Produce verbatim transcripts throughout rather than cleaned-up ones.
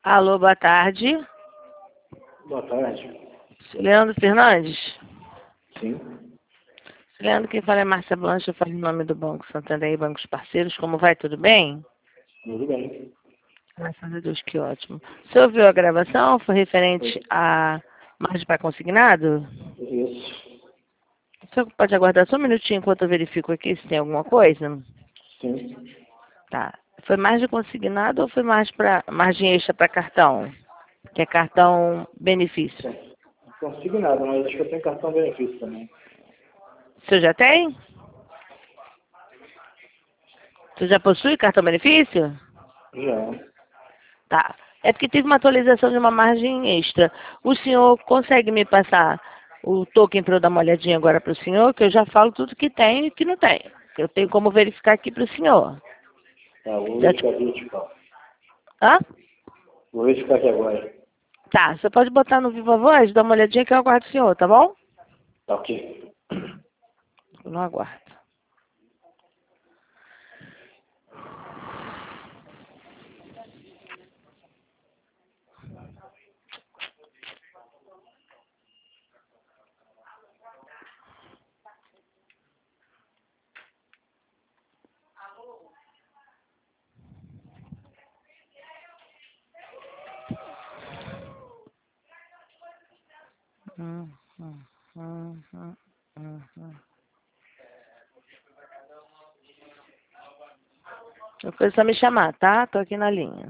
Alô, boa tarde. Boa tarde. Leandro Fernandes? Sim. Leandro, quem fala é Márcia Blanche, eu falo em nome do Banco Santander e Bancos Parceiros. Como vai? Tudo bem? Tudo bem. Graças a Deus, que ótimo. Você ouviu a gravação? Foi referente a margem para consignado? Isso. Você pode aguardar só um minutinho enquanto eu verifico aqui se tem alguma coisa? Sim. Tá. Foi margem consignado ou foi margem, pra, margem extra para cartão? Que é cartão benefício. Não consigo nada, mas acho que eu tenho cartão benefício também. Você já tem? Você já possui cartão benefício? Já. Tá. É porque teve uma atualização de uma margem extra. O senhor consegue me passar o token para eu dar uma olhadinha agora para o senhor, que eu já falo tudo que tem e que não tem. Eu tenho como verificar aqui para o senhor. Tá, vou Já verificar aqui de pau. Hã? Vou verificar aqui agora. Tá, você pode botar no Viva Voz, dar uma olhadinha que eu aguardo o senhor, tá bom? Tá ok. Eu não aguardo. Hum, hum, hum, hum, hum, hum. Depois é só me chamar, tá? Tô aqui na linha.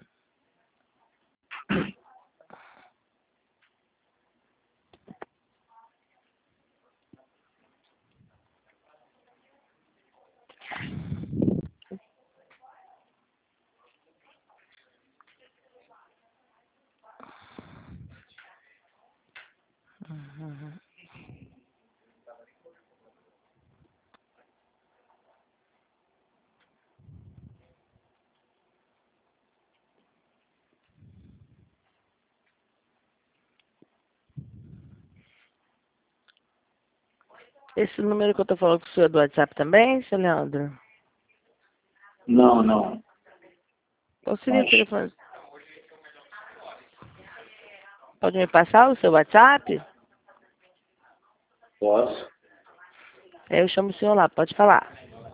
Uhum. Esse número que eu tô falando com o senhor é do WhatsApp também, seu Leandro? Não, não. Qual seria o Mas telefone? Pode me passar o seu WhatsApp? posso. Aí eu chamo o senhor lá, pode falar.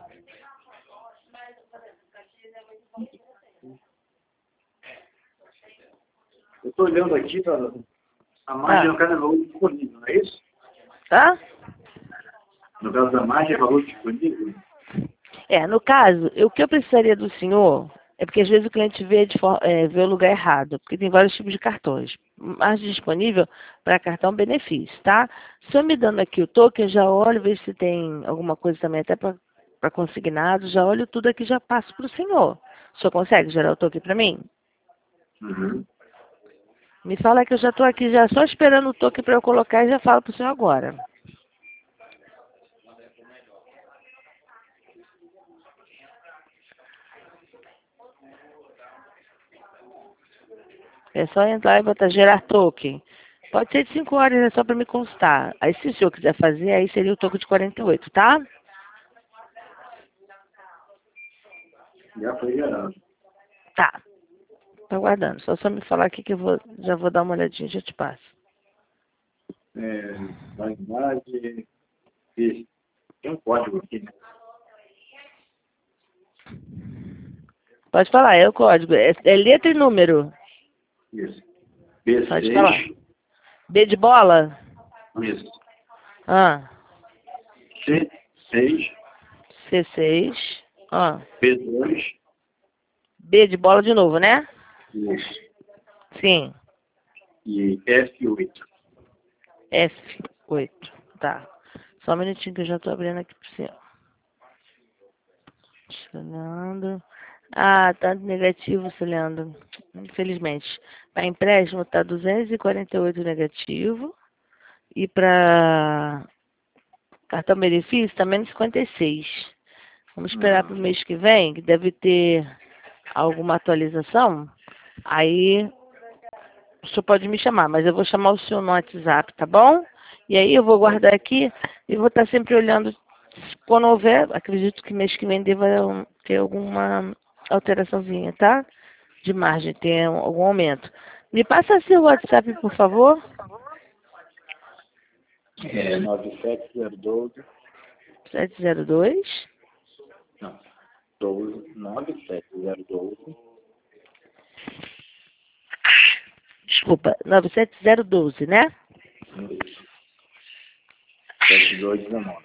Eu tô olhando aqui, tá? A margem Ah. no caso é valor disponível, não é isso? Hã? No caso da margem é valor disponível? É, no caso, o que eu precisaria do senhor é porque às vezes o cliente vê, de for- é, vê o lugar errado, porque tem vários tipos de cartões. Mas disponível para cartão benefício, tá? Se eu me dando aqui o token, eu já olho, vejo se tem alguma coisa também até para consignado, já olho tudo aqui e já passo para o senhor. O senhor consegue gerar o token para mim? Uhum. Me fala que eu já estou aqui já só esperando o token para eu colocar e já falo para o senhor agora. É só entrar e botar gerar token. Pode ser de cinco horas, é só para me constar. Aí se o senhor quiser fazer, aí seria o token de quarenta e oito, tá? Já foi gerado. Tá. Tô aguardando. Só só me falar aqui que eu vou, já vou dar uma olhadinha, já te passo. É, validade. E tem um código aqui, né? Pode falar, é o código. É, é letra e número. Isso. B Pode falar. seis. B de bola? Isso. Ah. C seis. C seis. Ah. B dois. B de bola de novo, né? Isso. Sim. E F oito. F oito. Tá. Só um minutinho que eu já tô abrindo aqui pro senhor. Leandro. Ah, tá negativo, seu Leandro. Infelizmente. Para empréstimo tá duzentos e quarenta e oito negativo. E para cartão benefício tá menos cinquenta e seis. Vamos esperar para o mês que vem, que deve ter alguma atualização. Aí o senhor pode me chamar, mas eu vou chamar o senhor no WhatsApp, tá bom? E aí eu vou guardar aqui e vou estar sempre olhando. Quando houver, acredito que mês que vem deva ter alguma alteraçãozinha, tá? de margem, tem algum aumento. Me passa seu WhatsApp, por favor. É nove sete zero doze. sete zero dois. Não. doze, nove sete zero doze. Desculpa, nove sete zero doze, né? Isso. sete dois um nove.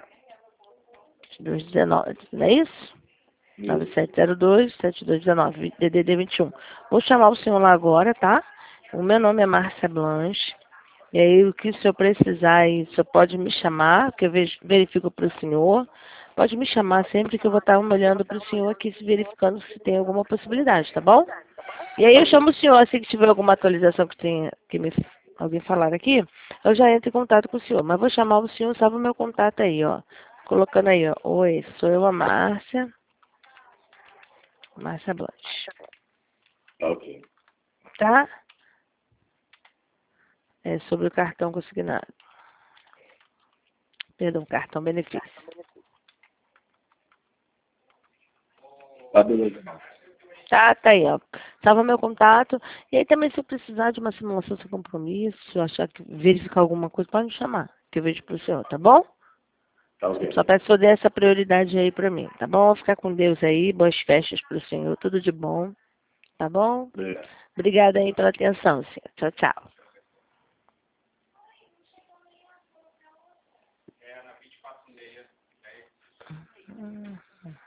dois um nove, não é isso? nove sete zero dois, sete dois um nove, D D D vinte e um. Vou chamar o senhor lá agora, tá? O meu nome é Márcia Blanche. E aí, o que o senhor precisar aí, o senhor pode me chamar, que eu vejo, verifico para o senhor. Pode me chamar sempre que eu vou estar olhando para o senhor aqui, se verificando se tem alguma possibilidade, tá bom? E aí eu chamo o senhor, assim que tiver alguma atualização que tenha que me alguém falar aqui, eu já entro em contato com o senhor. Mas vou chamar o senhor, salva o meu contato aí, ó. Colocando aí, ó. Oi, sou eu, a Márcia. Márcia Blanche. Ok. Tá? É sobre o cartão consignado. Perdão, cartão benefício. Tá, beleza, não. Tá, tá aí, ó. Salva meu contato. E aí também, se eu precisar de uma simulação sem compromisso, se eu achar que verificar alguma coisa, pode me chamar, que eu vejo pro senhor, tá bom? Tá ok. Só peço que o senhor dê essa prioridade aí pra mim, tá bom? Ficar com Deus aí, boas festas pro senhor, tudo de bom, tá bom? Obrigado. Obrigada aí pela atenção, senhor. Tchau, tchau. Hum.